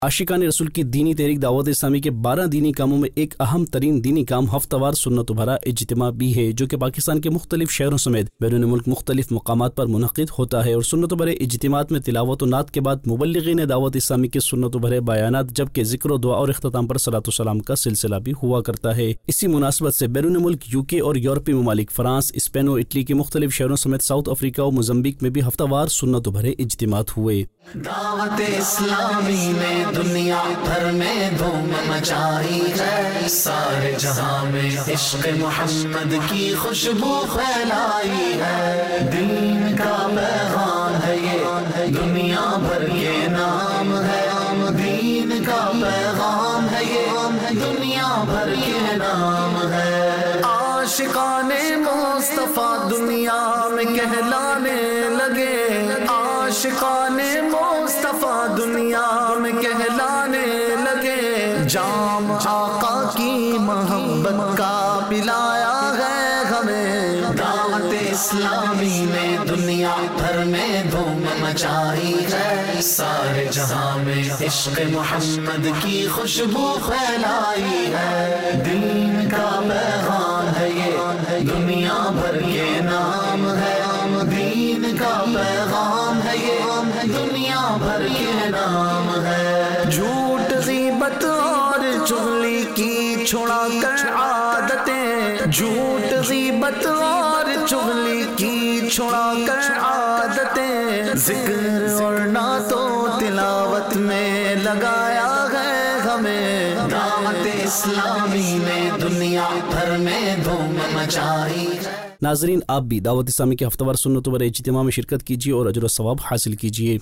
عاشقان رسول کی دینی تحریک دعوت اسلامی کے 12 دینی کاموں میں ایک اہم ترین دینی کام ہفتہ وار سنت و بھرا اجتماع بھی ہے، جو کہ پاکستان کے مختلف شہروں سمیت بیرون ملک مختلف مقامات پر منعقد ہوتا ہے۔ اور سنت و بھرے اجتماعات میں تلاوت و نعت کے بعد مبلغین دعوت اسلامی کے سنت و بھرے بیانات، جبکہ ذکر و دعا اور اختتام پر صلاۃ و سلام کا سلسلہ بھی ہوا کرتا ہے۔ اسی مناسبت سے بیرون ملک UK اور یورپی ممالک فرانس، اسپین و اٹلی کے مختلف شہروں سمیت ساؤتھ افریقہ و موزمبیق میں بھی ہفتہ وار سنت و بھرے اجتماعات ہوئے۔ دعوت اسلامی نے دنیا بھر میں دھوم مچائی ہے، سارے جہاں میں عشق محمد کی خوشبو پھیلائی ہے۔ دین کا پیغام ہے یہ، دنیا بھر کے نام ہے، دین کا پیغام ہے یہ، دنیا بھر کے نام ہے۔ عاشقان مصطفیٰ دنیا میں کہلانے لگے، عاشقان مصطفیٰ دنیا میں کہلانے لگے، جام آقا کی محبت کا پلایا ہے ہمیں۔ دعوت اسلامی نے دنیا بھر میں دھوم مچائی ہے، سارے جہاں میں عشق محمد کی خوشبو پھیلائی ہے۔ دین کا پیغام ہے یہ، دنیا بھر کے نام ہے، دین کا پیغام ہے یہ، دنیا بھر کے نام ہے۔ جھوٹ غیبت اور چغلی کی چھڑا کر عادتیں، جھوٹ غیبت اور چغلی کی چھڑا کر عادتیں، ذکر اور نعت و تلاوت میں لگایا ہے ہمیں۔ دعوت اسلامی نے دنیا بھر میں دھوم مچائی ہے۔ ناظرین، آپ بھی دعوت اسلامی کے ہفتہ وار سنت و بھرے اجتماع میں شرکت کیجیے اور اجر و ثواب حاصل کیجیے۔